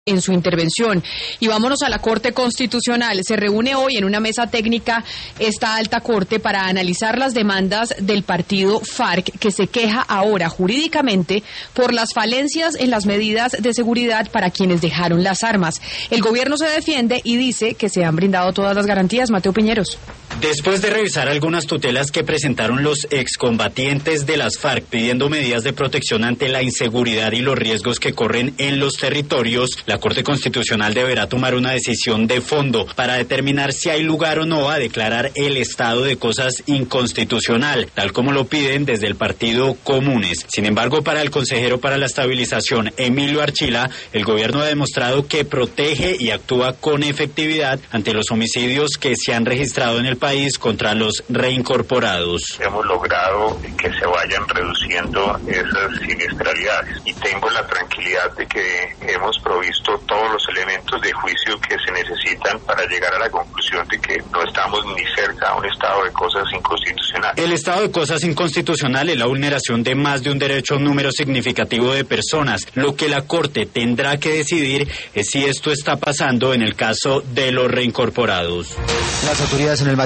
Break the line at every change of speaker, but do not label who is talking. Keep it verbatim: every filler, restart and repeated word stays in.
en su intervención. Y vámonos a la Corte Constitucional. Se reúne hoy en una mesa técnica esta alta corte para analizar las demandas del partido FARC, que se queja ahora jurídicamente por las falencias en las medidas de seguridad para quienes dejaron las armas. El gobierno se defiende y dice que se han brindado todas las garantías. Mateo Piñeros.
Después de revisar algunas tutelas que presentaron los excombatientes de las FARC pidiendo medidas de protección ante la inseguridad y los riesgos que corren en los territorios, la Corte Constitucional deberá tomar una decisión de fondo para determinar si hay lugar o no a declarar el estado de cosas inconstitucional, tal como lo piden desde el Partido Comunes. Sin embargo, para el consejero para la estabilización, Emilio Archila, el gobierno ha demostrado que protege y actúa con efectividad ante los homicidios que se han registrado en el país contra los reincorporados.
Hemos logrado que se vayan reduciendo esas siniestralidades y tengo la tranquilidad de que hemos provisto todos los elementos de juicio que se necesitan para llegar a la conclusión de que no estamos ni cerca a un estado de cosas inconstitucional.
El estado de cosas inconstitucional es la vulneración de más de un derecho a un número significativo de personas. Lo que la Corte tendrá que decidir es si esto está pasando en el caso de los reincorporados.
Las autoridades en el